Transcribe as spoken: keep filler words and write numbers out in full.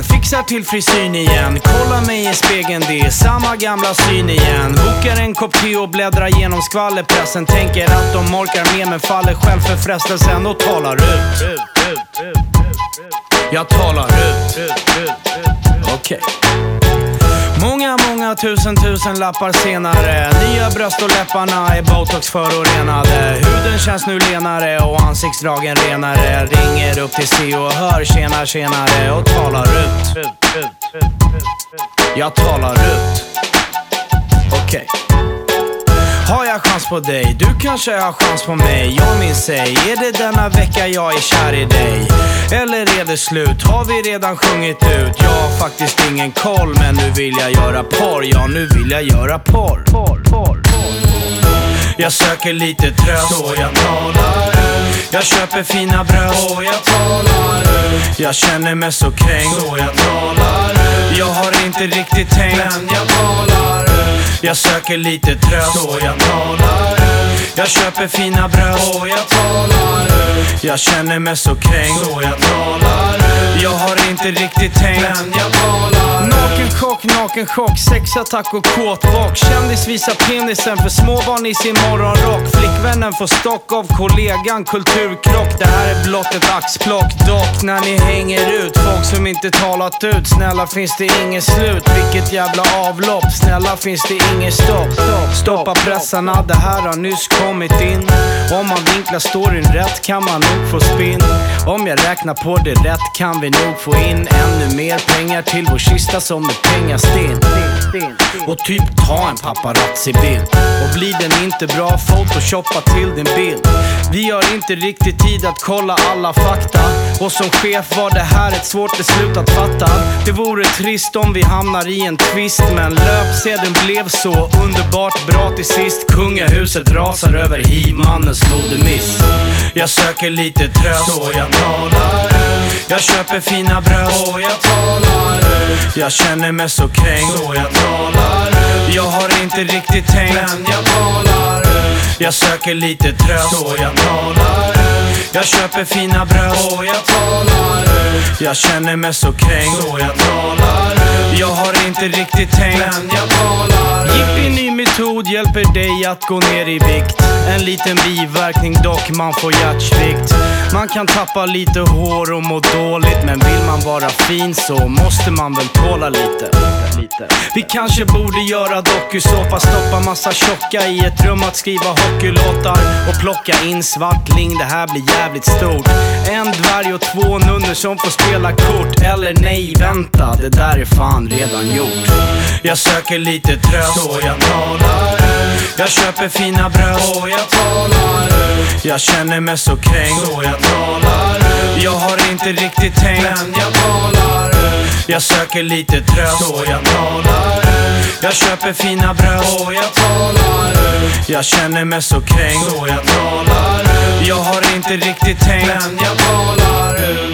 fixar till frisyn igen. Kolla mig i spegeln, det är samma gamla syn igen. Bokar en kopp te och bläddrar genom skvallerpressen. Tänker att de orkar med men faller själv för frestelsen och talar ut. Jag talar ut. Okej. Många, många tusen, tusen lappar senare. Nya bröst och läpparna är botox förorenade. Huden känns nu lenare och ansiktsdragen renare. Ringer upp till C och hör tjena, tjenare och talar ut. Jag talar ut. Okej. Har jag chans på dig? Du kanske har chans på mig. Jag minns sig. Är det denna vecka jag är kär i dig? Eller är det slut? Har vi redan sjungit ut? Jag har faktiskt ingen koll, men nu vill jag göra porr. Ja, nu vill jag göra porr. porr, porr, porr. Jag söker lite tröst, så jag talar ut. Jag köper fina bröst, så jag talar ut. Jag känner mig så kränkt, så jag talar ut. Jag har inte riktigt tänkt, men jag talar ut. Jag söker lite tröst, så jag talar ut. Jag köper fina bröst, så jag talar ut. Jag känner mig så kränkt, så jag talar ut. Jag har inte riktigt tänkt, men jag talar ut. Naken chock, naken chock, sexattack och kåtbock. Kändis visar penisen för småbarn i sin morgonrock. Flickvännen får stock av kollegan, kulturkrock. Det här är blott ett axplock. Dock när ni hänger ut folk som inte talat ut. Snälla finns det inget slut, vilket jävla avlopp. Snälla finns det inget stopp. Stoppa pressarna, det här har nyss kommit in. Om man vinklar storyn rätt kan man nog få spinn. Om jag räknar på det rätt kan vi nog få in ännu mer pengar till vår kista som ett pengastinn. Och typ ta en paparazzi-bild. Och blir den inte bra, photoshoppa till din bild. Vi har inte riktigt tid att kolla alla fakta. Och som chef var det här ett svårt beslut att fatta. Det vore trist om vi hamnar i en twist, men löpsedeln blev så underbart bra till sist. Kungahuset rasar över hivmannens modemiss. Jag söker lite tröst, så jag talar ut. Jag köper fina bröst, så jag talar ut. Jag känner mig så kränkt, så jag talar ut. Jag har inte riktigt tänkt, men jag talar ut. Jag söker lite tröst, så jag talar ut. Jag köper fina bröst, så jag talar ut. Jag känner mig så kränkt, så jag talar ut. Jag har inte riktigt tänkt, men jag talar ut. Jippi, ny metod hjälper dig att gå ner i vikt. En liten biverkning dock, man får hjärtsvikt. Man kan tappa lite hår och må dåligt, men vill man vara fin så måste man väl tåla lite. Vi kanske borde göra dokusåpa, stoppa massa tjocka i ett rum att skriva hockeylåtar och plocka in svartling, det här blir jävligt stort. En dvärg och två nunnor som får spela kort. Eller nej, vänta, det där är fan redan gjort. Jag söker lite tröst, så jag talar ut. Jag köper fina bröst, så jag talar ut. Jag känner mig så kränkt, så jag talar ut. Jag har inte riktigt tänkt, men jag talar ut. Jag söker lite tröst, så jag talar ut. Jag köper fina bröst, så jag talar ut. Jag känner mig så kränkt, så jag talar ut. Jag har inte riktigt tänkt, men jag talar ut.